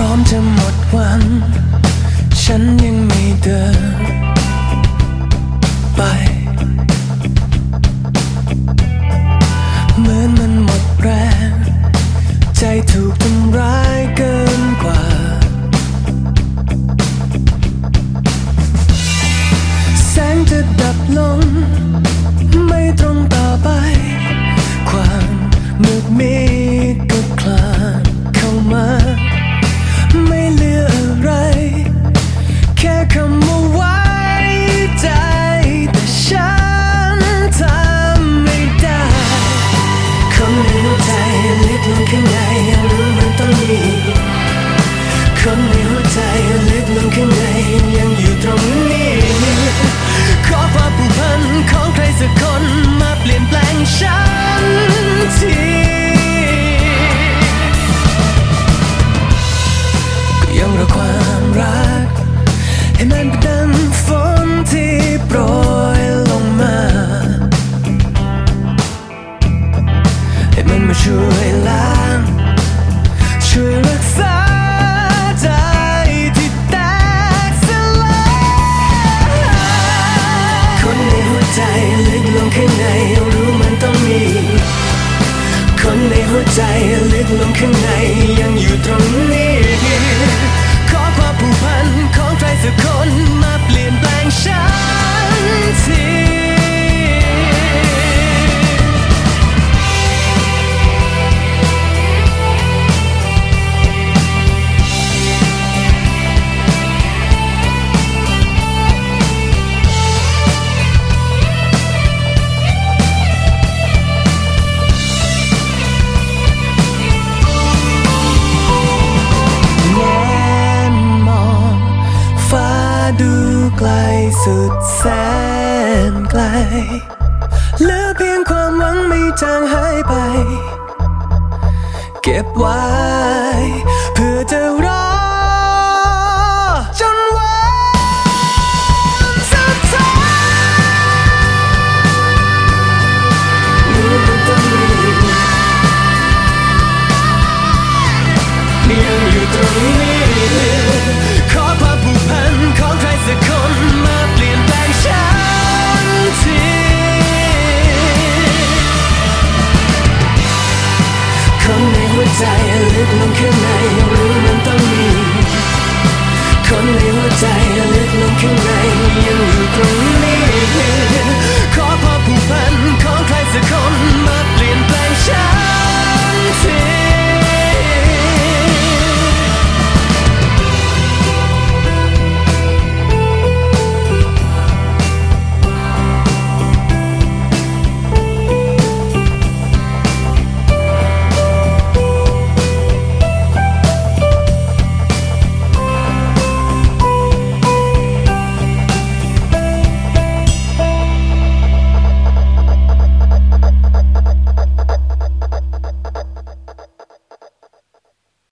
ร้อมจะหมดหวังฉันยังไม่เดินไปเหมือนมันหมดแรงใจถูกทำร้ายเกินกว่าแสงจะดับลงไม่ตรงต่อไปความมืดมิดก็คลานเข้ามาไม่เหลืออะไรแค่คำว่าไว้ใจแต่ฉันทำไม่ได้คนในหัวใจลึกลงข้างในรู้มันต้องมีคนในหัวใจลึกลงข้างในยังอยู่ตรงนี้ขอความผูกพันของใครสักคนมาเปลี่ยนแปลงฉันทีก็ยังรอความรักให้มันเป็นดังฝนที่โปรยลงมาให้มันมาช่วยล้างช่วยรักษาใจที่แตกสลายคนในหัวใจลึกลงข้างในรู้มันต้องมีคนในหัวใจลึกลงข้างในยังอยู่ตรงนี้ขอความผูกพันของใครสักคนมาเปลี่ยนแปลงฉันทีดูไกลสุดแสนไกลเหลือเพียงความหวังไม่จางหายไปเก็บไว้